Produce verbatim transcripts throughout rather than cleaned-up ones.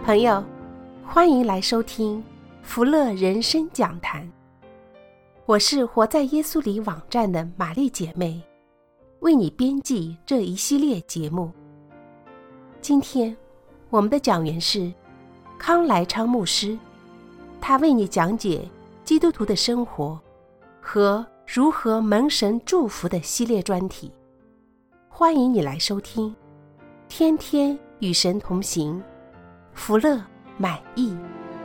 朋友，欢迎来收听福乐人生讲坛。我是活在耶稣里网站的玛丽姐妹，为你编辑这一系列节目。今天我们的讲员是康来昌牧师，他为你讲解基督徒的生活和如何蒙神祝福的系列专题。欢迎你来收听，天天与神同行，福乐满意。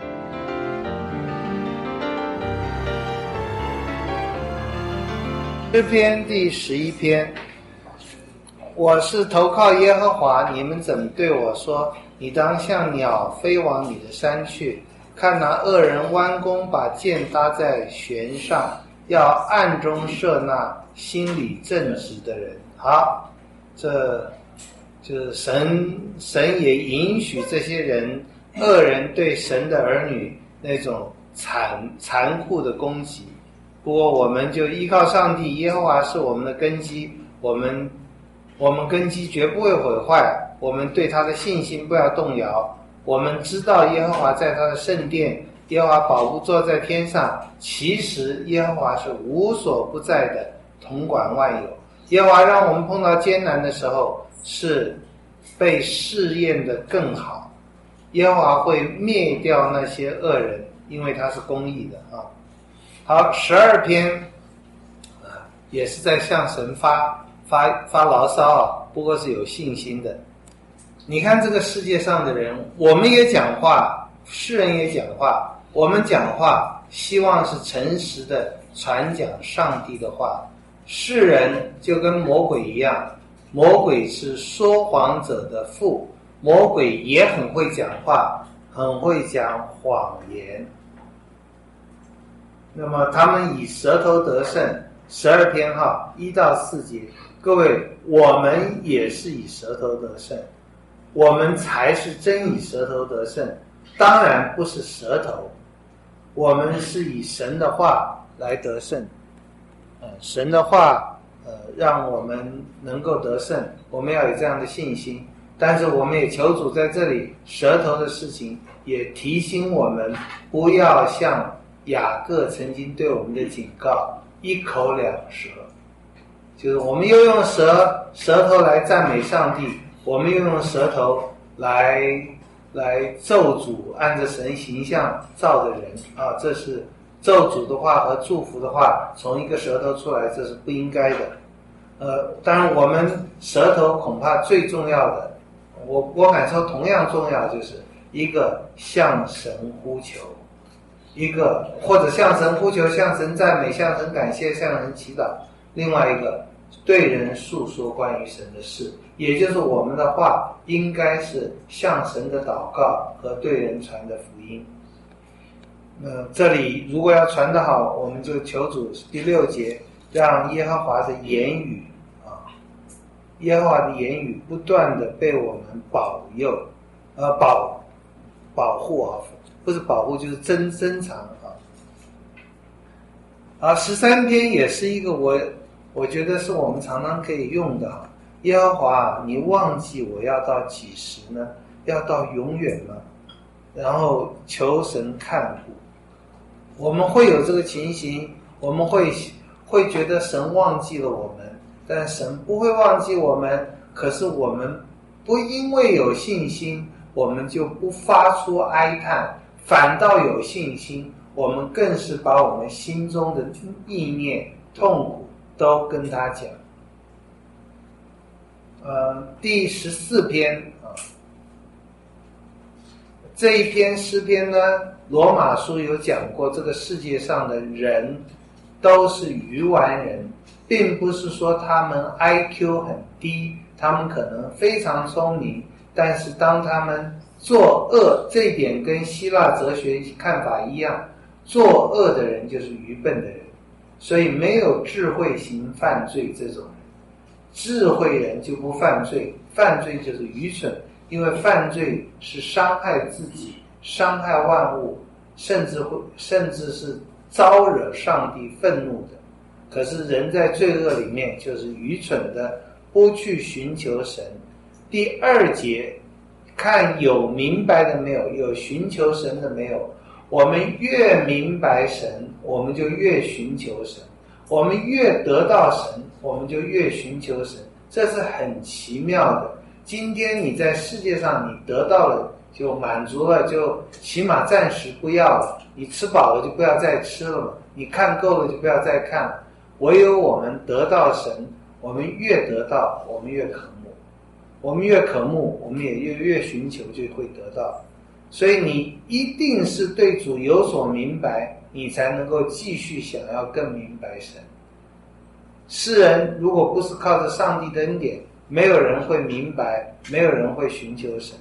诗篇第十一篇，我是投靠耶和华，你们怎么对我说？你当像鸟飞往你的山去。看那恶人弯弓，把箭搭在弦上，要暗中射那心里正直的人。好，这就是神神也允许这些人恶人对神的儿女那种残残酷的攻击。不过我们就依靠上帝，耶和华是我们的根基，我们我们根基绝不会毁坏，我们对他的信心不要动摇。我们知道耶和华在他的圣殿，耶和华宝座坐在天上，其实耶和华是无所不在的，统管万有。耶和华让我们碰到艰难的时候，是被试验的更好。耶和华会灭掉那些恶人，因为他是公义的啊。好，十二篇啊，也是在向神发发发牢骚啊，不过是有信心的。你看这个世界上的人，我们也讲话，世人也讲话，我们讲话希望是诚实的传讲上帝的话。世人就跟魔鬼一样，魔鬼是说谎者的父，魔鬼也很会讲话，很会讲谎言。那么他们以舌头得胜，十二篇号一到四节，各位，我们也是以舌头得胜，我们才是真以舌头得胜，当然不是舌头，我们是以神的话来得胜。呃，神的话，呃，让我们能够得胜，我们要有这样的信心。但是我们也求主在这里，舌头的事情也提醒我们，不要像雅各曾经对我们的警告，一口两舌，就是我们又用舌舌头来赞美上帝，我们又用舌头来来咒诅按着神形象造的人啊，这是咒诅的话和祝福的话从一个舌头出来，这是不应该的。呃，当然我们舌头恐怕最重要的，我我感受同样重要，就是一个向神呼求，一个或者向神呼求，向神赞美，向神感谢，向神祈祷。另外一个对人诉说关于神的事，也就是我们的话应该是向神的祷告和对人传的福音。呃，这里如果要传得好，我们就求主第六节，让耶和华的言语啊，耶和华的言语不断的被我们保佑，呃保保护啊，不是保护就是珍珍藏啊。啊，十三篇也是一个我我觉得是我们常常可以用的啊。耶和华，你忘记我要到几时呢？要到永远吗？然后求神看顾。我们会有这个情形，我们会会觉得神忘记了我们，但神不会忘记我们。可是我们不因为有信心，我们就不发出哀叹，反倒有信心，我们更是把我们心中的意念、痛苦都跟他讲。呃，第十四篇啊，这一篇诗篇呢，罗马书有讲过，这个世界上的人都是愚顽人，并不是说他们 I Q 很低，他们可能非常聪明，但是当他们作恶，这一点跟希腊哲学看法一样，作恶的人就是愚笨的人，所以没有智慧型犯罪这种人。智慧人就不犯罪，犯罪就是愚蠢，因为犯罪是伤害自己，伤害万物，甚至会甚至是招惹上帝愤怒的。可是人在罪恶里面就是愚蠢的，不去寻求神。第二节看有明白的没有，有寻求神的没有。我们越明白神，我们就越寻求神；我们越得到神，我们就越寻求神。这是很奇妙的。今天你在世界上你得到了就满足了，就起码暂时不要了，你吃饱了就不要再吃了嘛，你看够了就不要再看了。唯有我们得到神，我们越得到我们越渴慕，我们越渴慕我们也越越寻求就会得到。所以你一定是对主有所明白，你才能够继续想要更明白神。世人如果不是靠着上帝的恩典，没有人会明白，没有人会寻求神。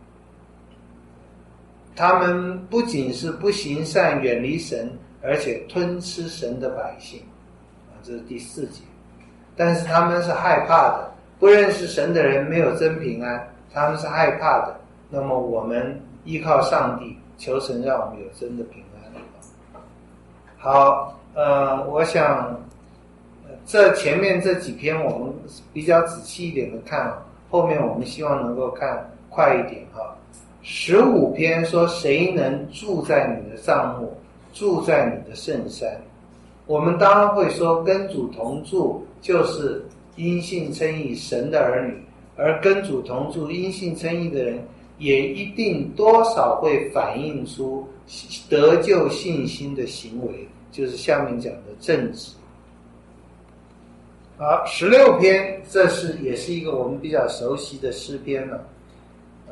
他们不仅是不行善远离神，而且吞吃神的百姓啊，这是第四节。但是他们是害怕的，不认识神的人没有真平安，他们是害怕的。那么我们依靠上帝，求神让我们有真的平安。好，呃，我想这前面这几篇我们比较仔细一点的看，后面我们希望能够看快一点哈。十五篇说谁能住在你的帐幕，住在你的圣山。我们当然会说跟主同住就是因信称义神的儿女，而跟主同住因信称义的人也一定多少会反映出得救信心的行为，就是下面讲的正直。好，十六篇这是也是一个我们比较熟悉的诗篇了。呃，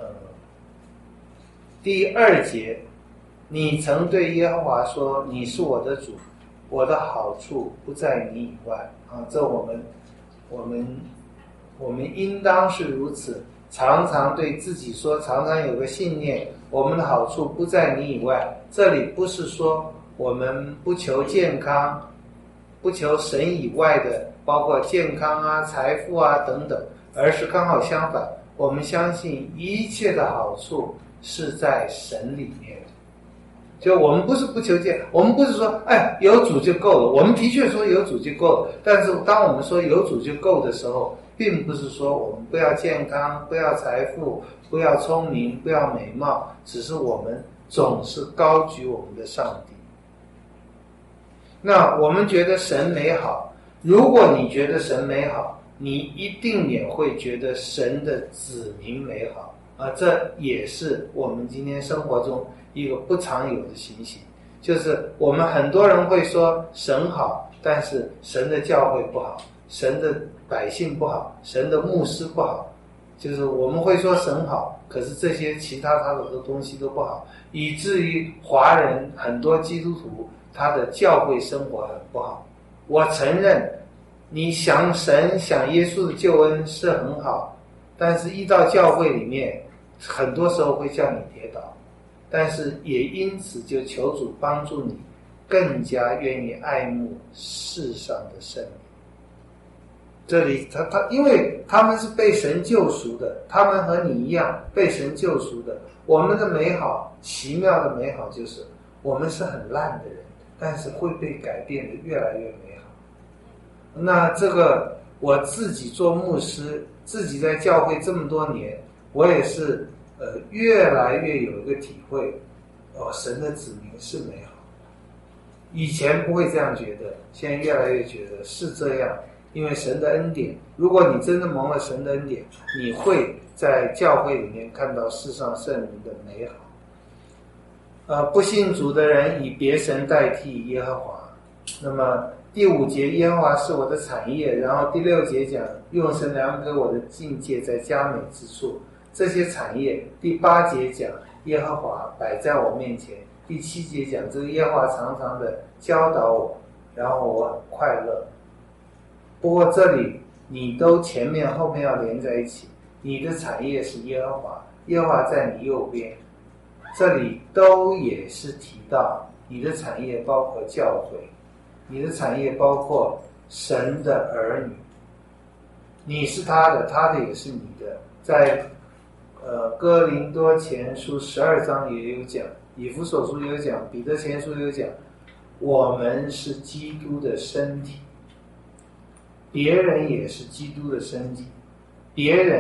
第二节，你曾对耶和华说，你是我的主，我的好处不在你以外啊。这我们我们我们应当是如此，常常对自己说，常常有个信念，我们的好处不在你以外。这里不是说我们不求健康，不求神以外的，包括健康啊、财富啊等等，而是刚好相反，我们相信一切的好处是在神里面的。就我们不是不求健，我们不是说哎有主就够了，我们的确说有主就够了，但是当我们说有主就够的时候，并不是说我们不要健康，不要财富，不要聪明，不要美貌，只是我们总是高举我们的上帝。那我们觉得神美好，如果你觉得神美好，你一定也会觉得神的子民美好啊，这也是我们今天生活中一个不常有的情形，就是我们很多人会说神好，但是神的教会不好，神的百姓不好，神的牧师不好，就是我们会说神好，可是这些其他他的东西都不好，以至于华人很多基督徒他的教会生活很不好。我承认你想神想耶稣的救恩是很好，但是一到教会里面很多时候会叫你跌倒，但是也因此就求主帮助你更加愿意爱慕世上的圣灵。这里他他因为他们是被神救赎的，他们和你一样被神救赎的。我们的美好，奇妙的美好就是我们是很烂的人，但是会被改变的越来越美好。那这个我自己做牧师，自己在教会这么多年，我也是呃越来越有一个体会，哦，神的子民是美好。以前不会这样觉得，现在越来越觉得是这样。因为神的恩典，如果你真的蒙了神的恩典，你会在教会里面看到世上圣灵的美好。呃，不信主的人以别神代替耶和华。那么第五节，耶和华是我的产业，然后第六节讲用神量给我的境界在佳美之处，这些产业。第八节讲耶和华摆在我面前，第七节讲这个耶和华常常的教导我，然后我很快乐。不过这里你都前面后面要连在一起，你的产业是耶和华，耶和华在你右边，这里都也是提到你的产业包括教会，你的产业包括神的儿女，你是他的，他的也是你的。在呃哥林多前书十二章也有讲，以弗所书有讲，彼得前书有讲，我们是基督的身体，别人也是基督的身体，别人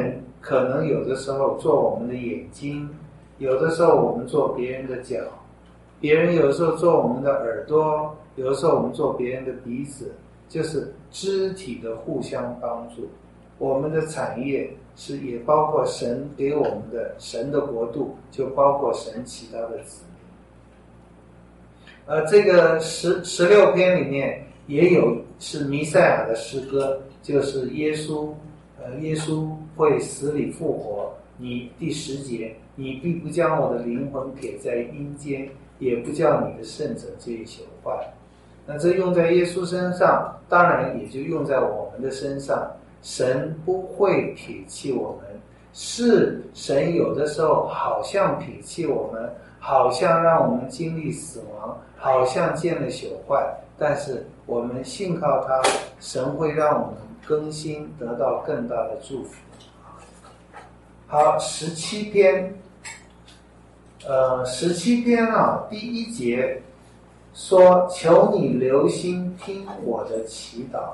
可能有的时候做我们的眼睛，有的时候我们做别人的脚，别人有的时候做我们的耳朵，有的时候我们做别人的鼻子，就是肢体的互相帮助。我们的产业是也包括神给我们的，神的国度就包括神其他的子民。呃，这个十十六篇里面也有是弥赛亚的诗歌，就是耶稣，呃，耶稣会死里复活。你第十节，你必不将我的灵魂撇在阴间，也不叫你的圣者这一朽坏。那这用在耶稣身上，当然也就用在我们的身上。神不会撇弃我们，是神有的时候好像撇弃我们，好像让我们经历死亡，好像见了朽坏，但是我们信靠他，神会让我们更新，得到更大的祝福。好，十七篇，呃，十七篇啊，第一节说：求你留心听我的祈祷。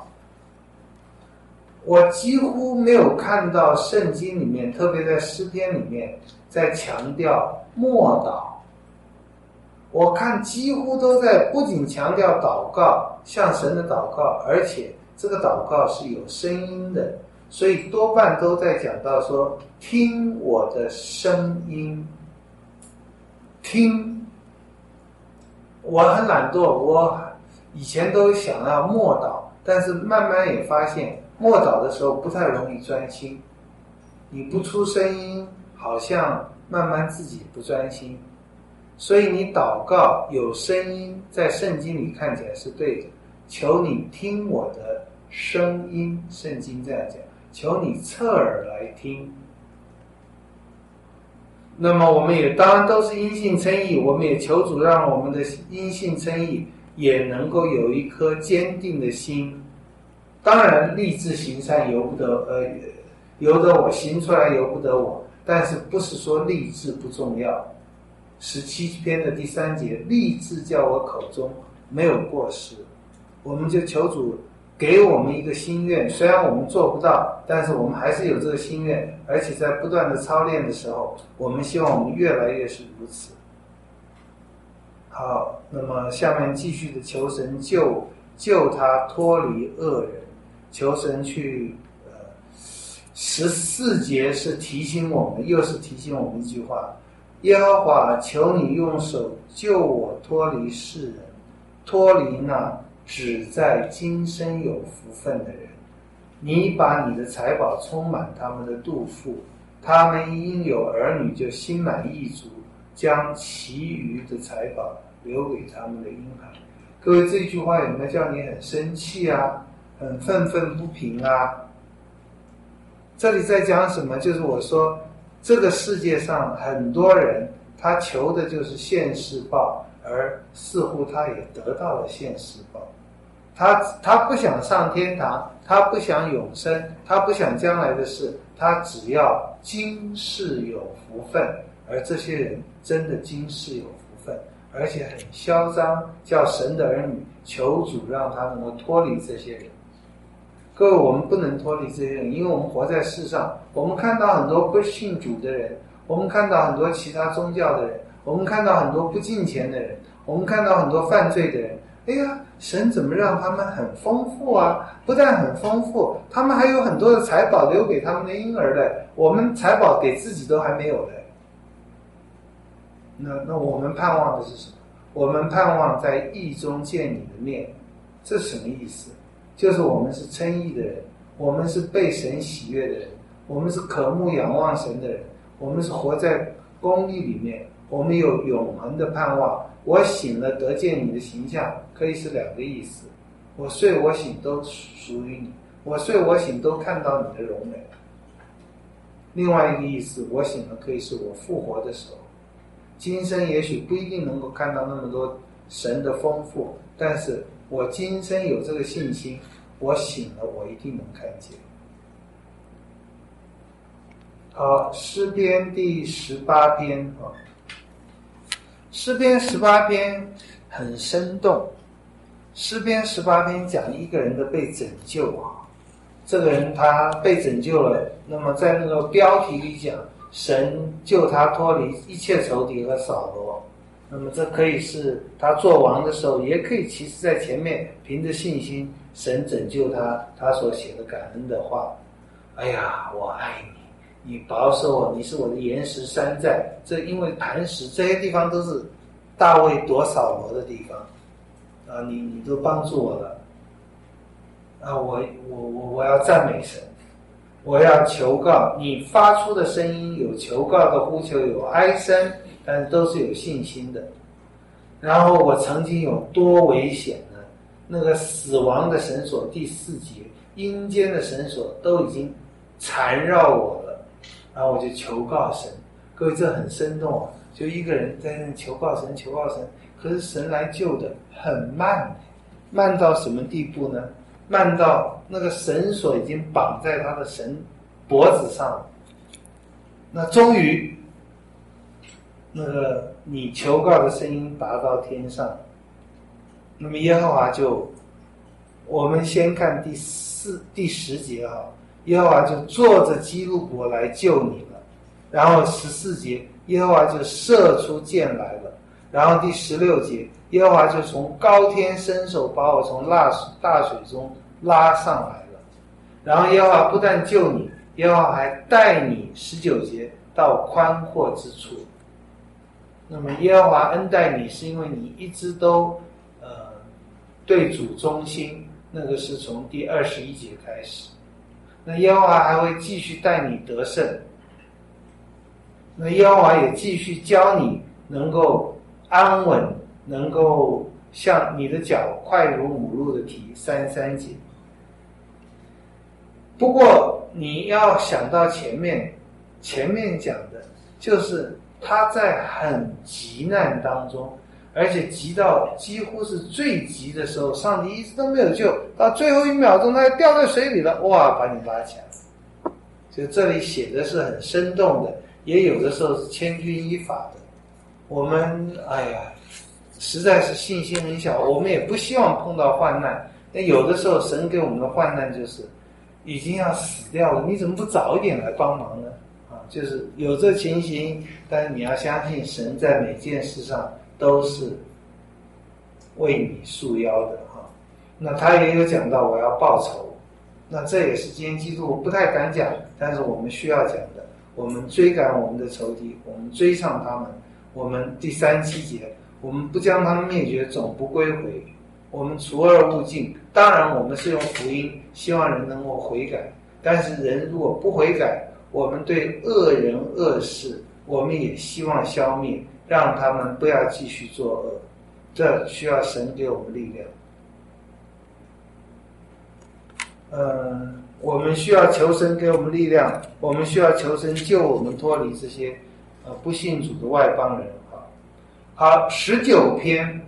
我几乎没有看到圣经里面，特别在诗篇里面，在强调默祷。我看几乎都在不仅强调祷告，向神的祷告，而且这个祷告是有声音的，所以多半都在讲到说听我的声音。听，我很懒惰，我以前都想要默祷，但是慢慢也发现默祷的时候不太容易专心，你不出声音，好像慢慢自己不专心。所以你祷告有声音，在圣经里看起来是对的。求你听我的声音，圣经这样讲，求你侧耳来听。那么我们也当然都是因信称义，我们也求主让我们的因信称义也能够有一颗坚定的心。当然立志行善由不得呃由得我，行出来由不得我，但是不是说立志不重要。十七篇的第三节，立志叫我口中没有过失，我们就求主给我们一个心愿，虽然我们做不到，但是我们还是有这个心愿，而且在不断的操练的时候，我们希望我们越来越是如此。好，那么下面继续的求神救救他脱离恶人，求神去呃十四节是提醒我们，又是提醒我们一句话：耶和华，求你用手救我脱离世人，脱离那只在今生有福分的人。你把你的财宝充满他们的肚腹，他们因有儿女就心满意足，将其余的财宝留给他们的婴孩。各位，这句话有没有叫你很生气啊，很愤愤不平啊？这里在讲什么？就是我说这个世界上很多人他求的就是现世报，而似乎他也得到了现世报。他他不想上天堂，他不想永生，他不想将来的事，他只要今世有福分。而这些人真的今世有福分，而且很嚣张，叫神的儿女求主让他能够脱离这些人。各位，我们不能脱离这些人，因为我们活在世上，我们看到很多不信主的人，我们看到很多其他宗教的人，我们看到很多不敬虔的人，我们看到很多犯罪的人。哎呀，神怎么让他们很丰富啊？不但很丰富，他们还有很多的财宝留给他们的婴儿嘞。我们财宝给自己都还没有嘞。那那我们盼望的是什么？我们盼望在义中见你的面。这什么意思？就是我们是称义的人，我们是被神喜悦的人，我们是渴慕仰望神的人，我们是活在公义里面，我们有永恒的盼望。我醒了得见你的形象，可以是两个意思。我睡我醒都属于你，我睡我醒都看到你的荣美。另外一个意思，我醒了可以是我复活的时候。今生也许不一定能够看到那么多神的丰富，但是我今生有这个信心，我醒了我一定能看见。好，诗篇第十八篇啊，诗篇十八篇很生动。诗篇十八篇讲一个人的被拯救啊， 这个人他被拯救了，那么在那个标题里讲，神救他脱离一切仇敌和扫罗。那么这可以是他做王的时候，也可以其实在前面凭着信心，神拯救他，他所写的感恩的话。哎呀，我爱你，你保守我，你是我的岩石山寨。这因为磐石这些地方都是大卫夺扫罗的地方啊，你你都帮助我了啊，我我我我要赞美神，我要求告。你发出的声音有求告的呼求，有哀声，但是都是有信心的。然后我曾经有多危险呢？那个死亡的绳索第四节，阴间的绳索都已经缠绕我了，然后我就求告神。各位，这很生动啊！就一个人在那求告神，求告神，可是神来救的很慢，慢到什么地步呢？慢到那个绳索已经绑在他的神脖子上了。那终于，那个你求告的声音达到天上，那么耶和华就，我们先看第四第十节啊，耶和华就坐着基路伯来救你了。然后十四节，耶和华就射出箭来了。然后第十六节，耶和华就从高天伸手把我从大大水中拉上来了。然后耶和华不但救你，耶和华还带你十九节到宽阔之处。那么耶和华恩待你，是因为你一直都呃对主忠心，那个是从第二十一节开始。那耶和华还会继续带你得胜。那耶和华也继续教你能够安稳，能够像你的脚快如母鹿的蹄，三十三节。不过你要想到前面，前面讲的就是他在很急难当中，而且急到几乎是最急的时候，上帝一直都没有救，到最后一秒钟他掉在水里了，哇，把你拉起来了。就这里写的是很生动的，也有的时候是千钧一发的。我们哎呀，实在是信心很小，我们也不希望碰到患难。那有的时候神给我们的患难就是已经要死掉了，你怎么不早一点来帮忙呢？啊，就是有这情形，但是你要相信神在每件事上都是为你束腰的哈。那他也有讲到我要报仇，那这也是今天基督不太敢讲，但是我们需要讲的。我们追赶我们的仇敌，我们追上他们。我们第三七节，我们不将他们灭绝，总不归回。我们除恶务尽，当然我们是用福音，希望人能够悔改。但是人如果不悔改，我们对恶人恶事，我们也希望消灭，让他们不要继续作恶。这需要神给我们力量。嗯，我们需要求神给我们力量，我们需要求神救我们脱离这些呃不信主的外邦人啊。好，十九篇，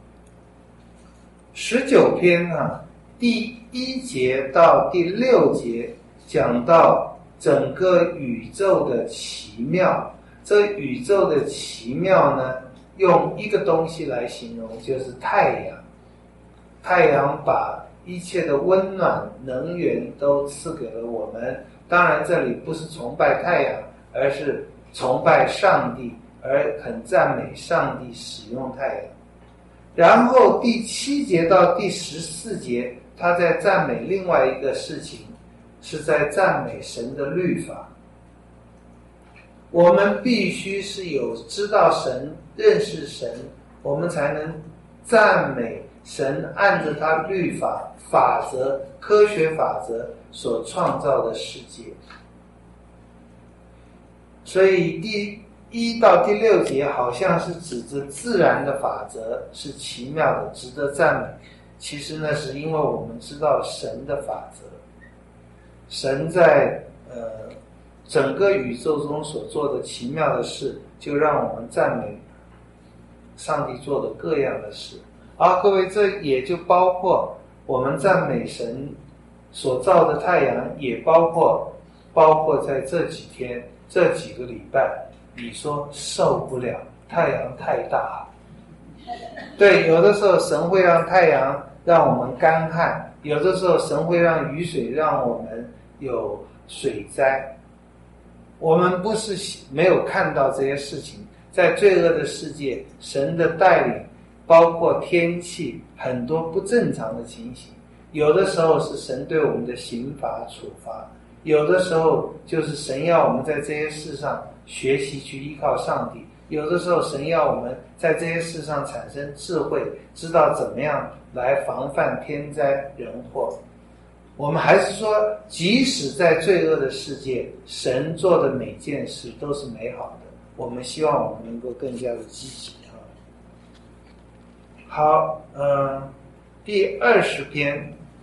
十九篇啊，第一节到第六节讲到整个宇宙的奇妙。这宇宙的奇妙呢，用一个东西来形容，就是太阳。太阳把一切的温暖能源都赐给了我们。当然这里不是崇拜太阳，而是崇拜上帝，而很赞美上帝使用太阳。然后第七节到第十四节，他在赞美另外一个事情，是在赞美神的律法。我们必须是有知道神、认识神，我们才能赞美神按着他律法、法则、科学法则所创造的世界。所以第一到第六节好像是指着自然的法则是奇妙的，值得赞美。其实呢，是因为我们知道神的法则，神在呃整个宇宙中所做的奇妙的事，就让我们赞美上帝做的各样的事。啊，各位，这也就包括我们赞美神所造的太阳，也包括包括在这几天这几个礼拜，你说受不了，太阳太大。对，有的时候神会让太阳让我们干旱， 有的时候神会让雨水让我们有水灾。我们不是没有看到这些事情，在罪恶的世界，神的带领包括天气很多不正常的情形，有的时候是神对我们的刑罚处罚，有的时候就是神要我们在这些事上学习去依靠上帝，有的时候神要我们在这些事上产生智慧，知道怎么样来防范天灾人祸。我们还是说，即使在罪恶的世界，神做的每件事都是美好的，我们希望我们能够更加的积极啊。好，嗯，第二十篇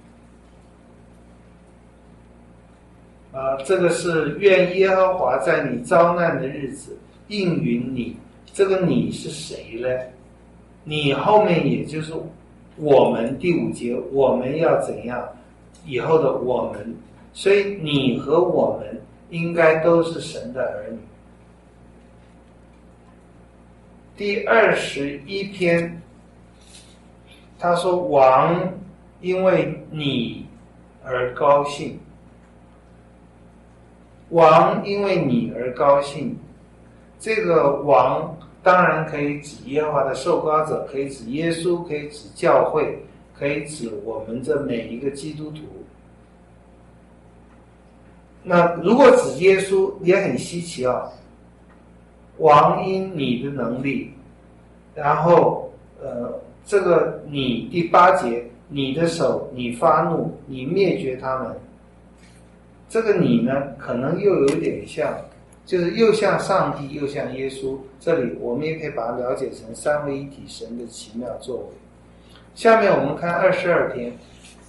啊，这个是愿耶和华在你遭难的日子应允你。这个你是谁呢？你后面也就是我们第五节，我们要怎样？以后的我们，所以你和我们应该都是神的儿女。第二十一篇，他说王因为你而高兴，王因为你而高兴。这个王当然可以指耶和华的受膏者，可以指耶稣，可以指教会，可以指我们这每一个基督徒。那如果指耶稣也很稀奇啊，王因你的能力，然后呃，这个你第八节，你的手，你发怒，你灭绝他们。这个你呢，可能又有点像，就是又像上帝，又像耶稣。这里我们也可以把它了解成三位一体神的奇妙作为。下面我们看二十二篇。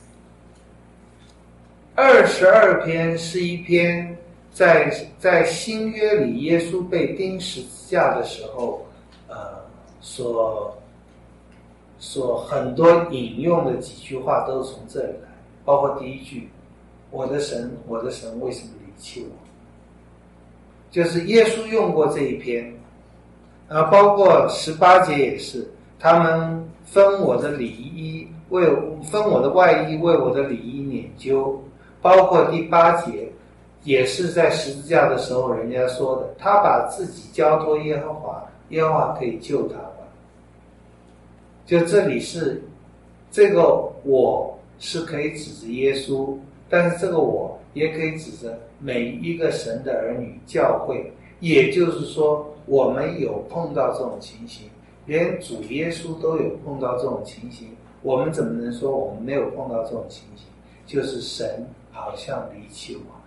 二十二篇是一篇在在新约里耶稣被钉十字架的时候，呃，所所很多引用的几句话都是从这里来，包括第一句：“我的神，我的神，为什么离弃我？”就是耶稣用过这一篇，啊，包括十八节也是，他们分我的里衣，为分我的外衣，为我的里衣拈阄。包括第八节，也是在十字架的时候人家说的，他把自己交托耶和华，耶和华可以救他吧。就这里是这个我是可以指着耶稣，但是这个我也可以指着每一个神的儿女教会，也就是说我们有碰到这种情形，连主耶稣都有碰到这种情形，我们怎么能说我们没有碰到这种情形？就是神好像离弃我们。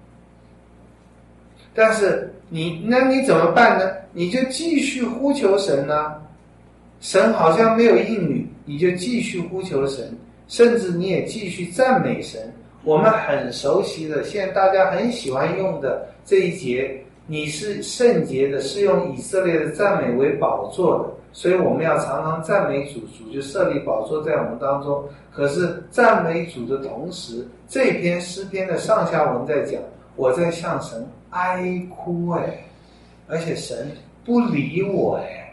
但是你那你怎么办呢？你就继续呼求神啊，神好像没有应允，你就继续呼求神，甚至你也继续赞美神。我们很熟悉的，现在大家很喜欢用的这一节，你是圣洁的，是用以色列的赞美为宝座的，所以我们要常常赞美主，主就设立宝座在我们当中。可是赞美主的同时，这篇诗篇的上下文在讲，我在向神哀哭哎，而且神不理我哎，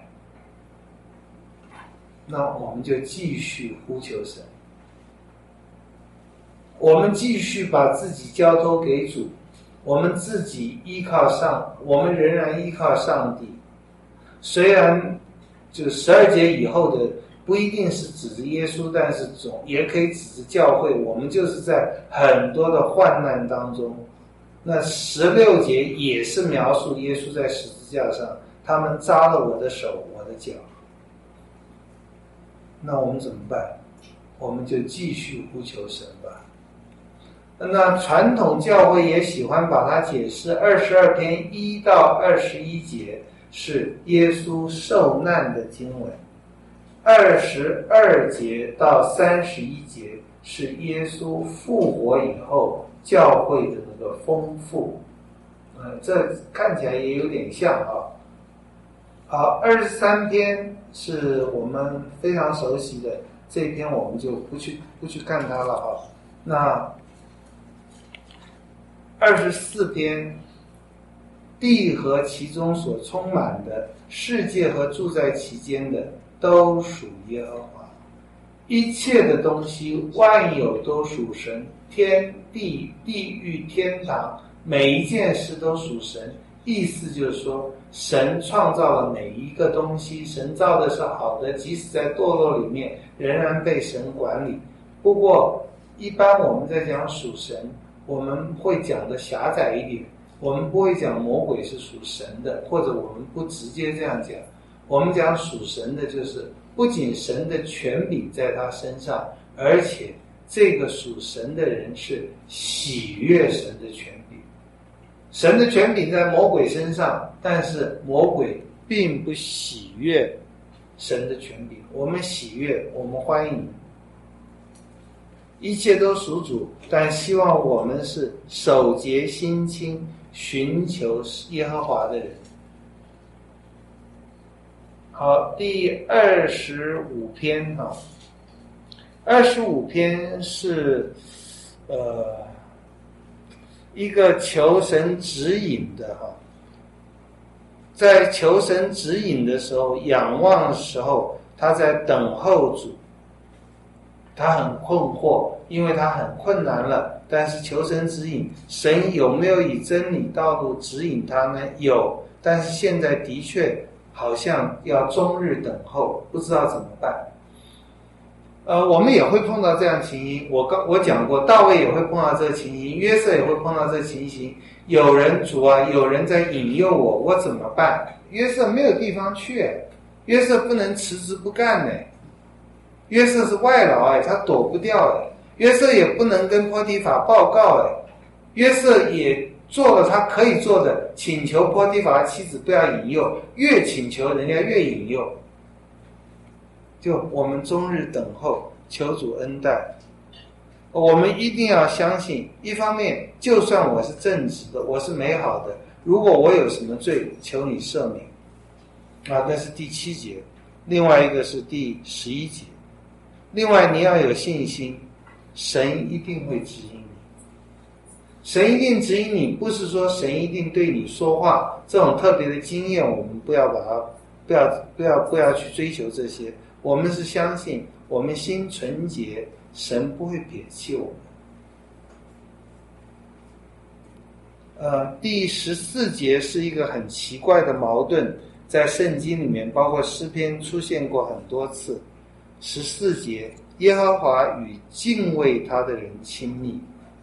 那我们就继续呼求神，我们继续把自己交托给主，我们自己依靠上，我们仍然依靠上帝。虽然就十二节以后的不一定是指着耶稣，但是总也可以指着教会，我们就是在很多的患难当中。那十六节也是描述耶稣在十字架上，他们扎了我的手，我的脚。那我们怎么办？我们就继续呼求神吧。那传统教会也喜欢把它解释，二十二篇一到二十一节是耶稣受难的经文，二十二节到三十一节是耶稣复活以后教会的那个丰富。呃，这看起来也有点像啊。好，二十三篇是我们非常熟悉的，这一篇我们就不去不去看它了哈。那二十四篇，地和其中所充满的，世界和住在其间的，都属耶和华。 一切的东西，万有都属神，天地、地狱、天堂，每一件事都属神。意思就是说，神创造了每一个东西，神造的是好的，即使在堕落里面，仍然被神管理。不过，一般我们在讲属神，我们会讲的狭窄一点，我们不会讲魔鬼是属神的，或者我们不直接这样讲。我们讲属神的，就是不仅神的权柄在他身上，而且这个属神的人是喜悦神的权柄。神的权柄在魔鬼身上，但是魔鬼并不喜悦神的权柄。我们喜悦，我们欢迎，一切都属主，但希望我们是手洁心清，寻求耶和华的人。好，第二十五篇哈，二十五篇是呃一个求神指引的哈，在求神指引的时候，仰望的时候，他在等候主，他很困惑，因为他很困难了，但是求神指引，神有没有以真理道路指引他呢？有，但是现在的确好像要终日等候，不知道怎么办。呃，我们也会碰到这样情形。我刚我讲过，大卫也会碰到这个情形，约瑟也会碰到这个情形。有人主啊，有人在引诱我，我怎么办？约瑟没有地方去，约瑟不能辞职不干呢。约瑟是外劳哎，他躲不掉哎。约瑟也不能跟波提法报告哎。约瑟也做了他可以做的，请求波提法的妻子不要引诱，越请求人家越引诱。就我们终日等候，求主恩待。我们一定要相信，一方面，就算我是正直的，我是美好的，如果我有什么罪，求你赦免。啊，那是第七节。另外一个是第十一节。另外，你要有信心，神一定会指引你。神一定指引你，不是说神一定对你说话，这种特别的经验，我们不要把它，不要不要不要去追求这些。我们是相信，我们心纯洁，神不会撇弃我们。呃，第十四节是一个很奇怪的矛盾，在圣经里面，包括诗篇出现过很多次。十四节，耶和华与敬畏他的人亲密。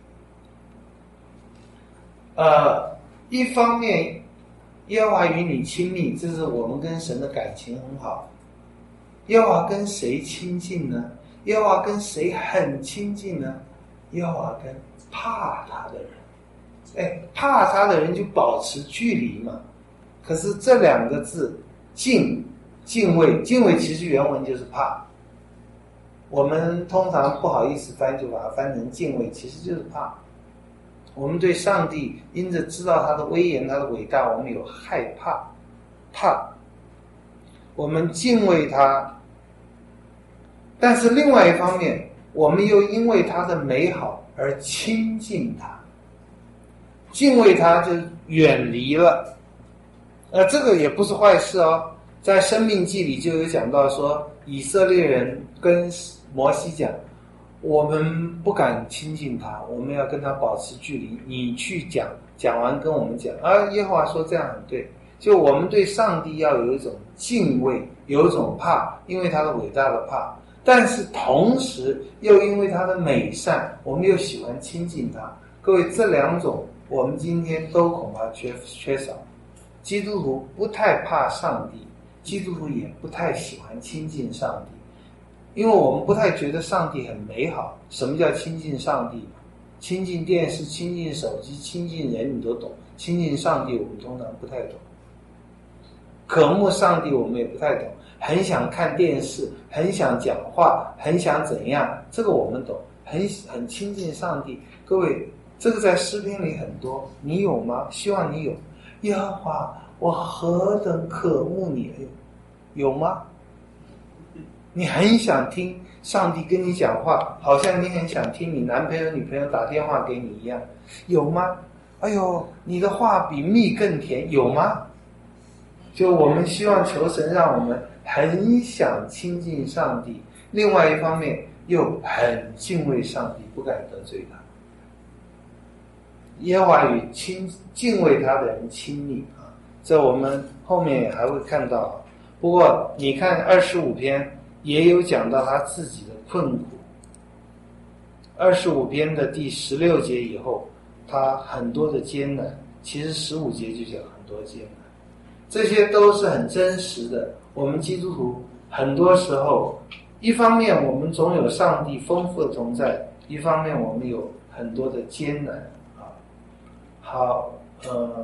呃，一方面，耶和华与你亲密，这是我们跟神的感情很好。耶和华跟谁亲近呢？耶和华跟谁很亲近呢？耶和华跟怕他的人。哎，怕他的人就保持距离嘛。可是这两个字，敬、敬畏，敬畏其实原文就是怕。我们通常不好意思翻，就把它翻成敬畏，其实就是怕。我们对上帝因着知道他的威严、他的伟大，我们有害怕、怕。我们敬畏他，但是另外一方面，我们又因为他的美好而亲近他。敬畏他就远离了，呃，这个也不是坏事哦。在《申命记》里就有讲到说，以色列人跟摩西讲，我们不敢亲近他，我们要跟他保持距离。你去讲，讲完跟我们讲。而耶和华说这样很对，就我们对上帝要有一种敬畏，有一种怕，因为他的伟大的怕。但是同时又因为他的美善，我们又喜欢亲近他。各位，这两种我们今天都恐怕缺缺少。基督徒不太怕上帝，基督徒也不太喜欢亲近上帝，因为我们不太觉得上帝很美好。什么叫亲近上帝？亲近电视、亲近手机、亲近人你都懂，亲近上帝我们通常不太懂。渴慕上帝我们也不太懂，很想看电视，很想讲话，很想怎样，这个我们懂，很很亲近上帝。各位，这个在诗篇里很多，你有吗？希望你有。耶和华，我何等渴慕你，有吗？你很想听上帝跟你讲话，好像你很想听你男朋友女朋友打电话给你一样，有吗？哎呦，你的话比蜜更甜，有吗？就我们希望求神让我们很想亲近上帝， 另外一方面又很敬畏上帝，不敢得罪他。耶和华与亲敬畏他的人亲密啊，这我们后面也还会看到。不过你看二十五篇也有讲到他自己的困苦。二十五篇的第十六节以后，他很多的艰难，其实十五节就讲很多艰难，这些都是很真实的。我们基督徒很多时候，一方面我们总有上帝丰富的同在，一方面我们有很多的艰难啊。好，呃，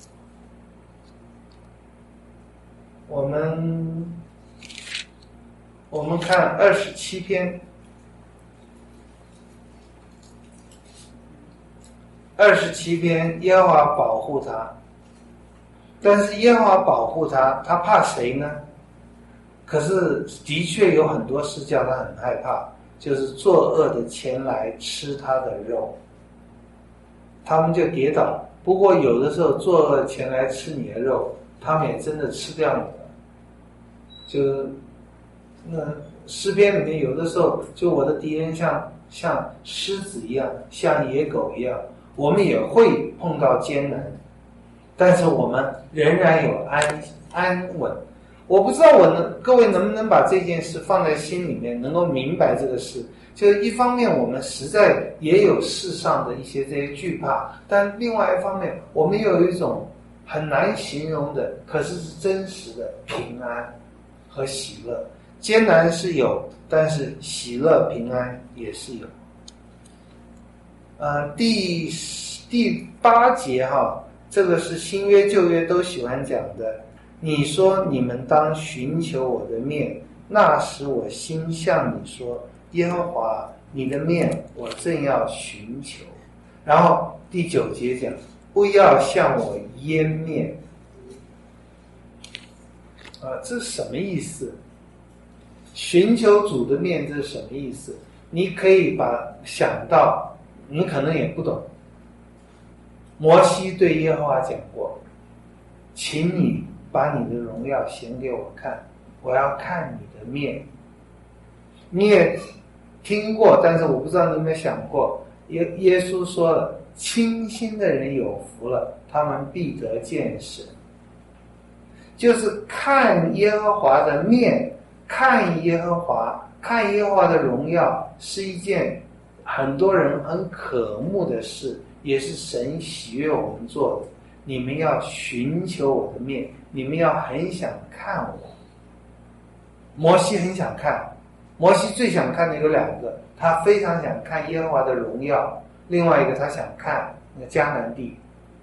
我们我们看二十七篇。二十七篇，耶和华保护他，但是耶和华保护他，他怕谁呢？可是的确有很多事叫他很害怕，就是作恶的前来吃他的肉，他们就跌倒。不过有的时候作恶前来吃你的肉，他们也真的吃掉你了。就是那诗篇里面有的时候，就我的敌人像像狮子一样，像野狗一样。我们也会碰到艰难，但是我们仍然有安安稳。我不知道我能各位能不能把这件事放在心里面，能够明白这个事。就是一方面我们实在也有世上的一些这些惧怕，但另外一方面我们又有一种很难形容的，可是是真实的平安和喜乐。艰难是有，但是喜乐平安也是有。呃，第第八节哈，这个是新约旧约都喜欢讲的。你说你们当寻求我的面，那时我心向你说，耶和华你的面我正要寻求。然后第九节讲，不要向我湮灭。啊，这是什么意思？寻求主的面，这是什么意思？你可以把想到。你可能也不懂，摩西对耶和华讲过，请你把你的荣耀显给我看，我要看你的面。你也听过，但是我不知道你有没有想过，耶耶稣说了，清心的人有福了，他们必得见神。就是看耶和华的面，看耶和华，看耶和华的荣耀，是一件很多人很渴慕的事，也是神喜悦我们做的。你们要寻求我的面，你们要很想看我。摩西很想看，摩西最想看的有两个，他非常想看耶和华的荣耀，另外一个他想看那个迦南地。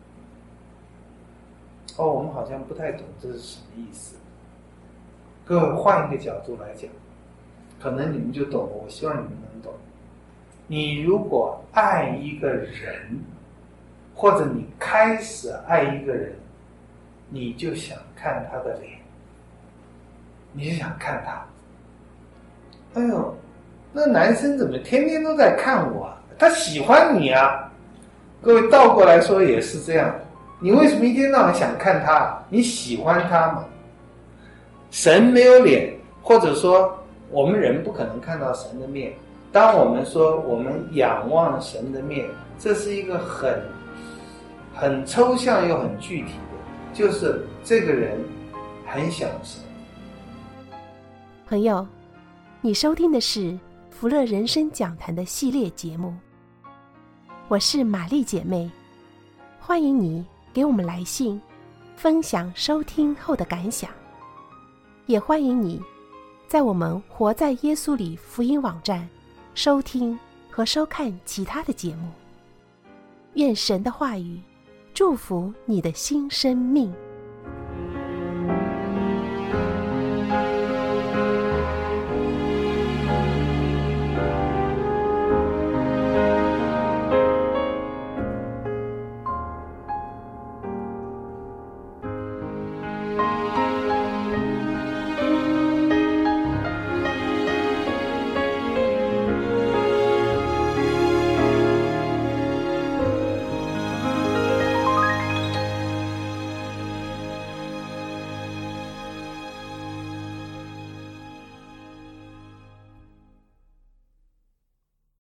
哦，我们好像不太懂这是什么意思。各位换一个角度来讲，可能你们就懂了，我希望你们能懂。你如果爱一个人，或者你开始爱一个人，你就想看他的脸，你就想看他。哎呦，那男生怎么天天都在看我？他喜欢你啊！各位倒过来说也是这样，你为什么一天到晚想看他？你喜欢他嘛？神没有脸，或者说我们人不可能看到神的面。当我们说我们仰望神的面，这是一个很很抽象又很具体的，就是这个人很想神。 朋友，你收听的是福乐人生讲坛的系列节目，我是玛丽姐妹，欢迎你给我们来信分享收听后的感想，也欢迎你在我们活在耶稣里福音网站收听和收看其他的节目。愿神的话语祝福你的新生命。